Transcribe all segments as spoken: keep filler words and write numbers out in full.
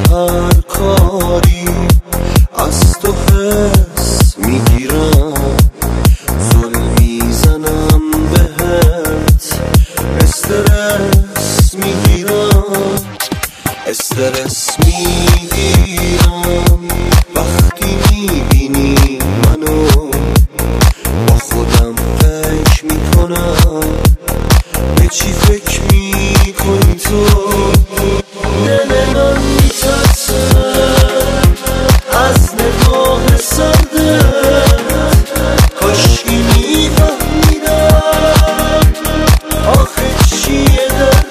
هر کاری از تو حس میگیرم، ظلم میزنم بهت، استرس میگیرم استرس میگیرم وقتی میبینی منو با خودم فکر میکنم به چی فکر میکنی تو. دل من میترسه از نگاه سردت، کاشکی میفهمیدم آخه چیه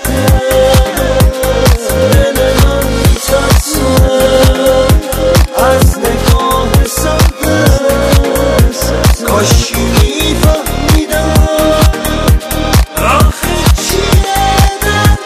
دردت. دل من میترسه از نگاه سردت، کاشکی میفهمیدم آخه چیه دردت.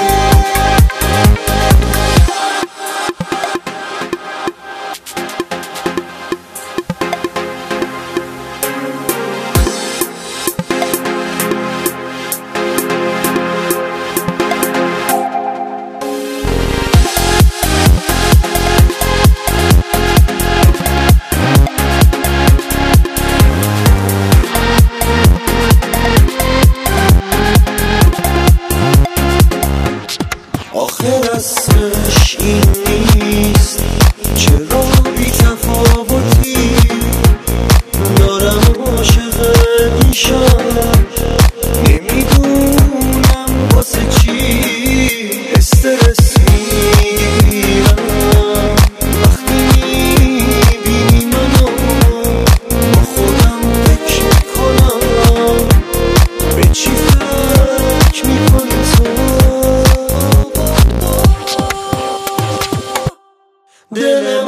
آخر اصلش این نیست، چرا بی تفاوتی دارم عاشقت میشم، نمیدونم واسه چی استرس میگیرم وقتی میبینی منو با خودم فکر میکنم به چی فکر میکنی تو. دل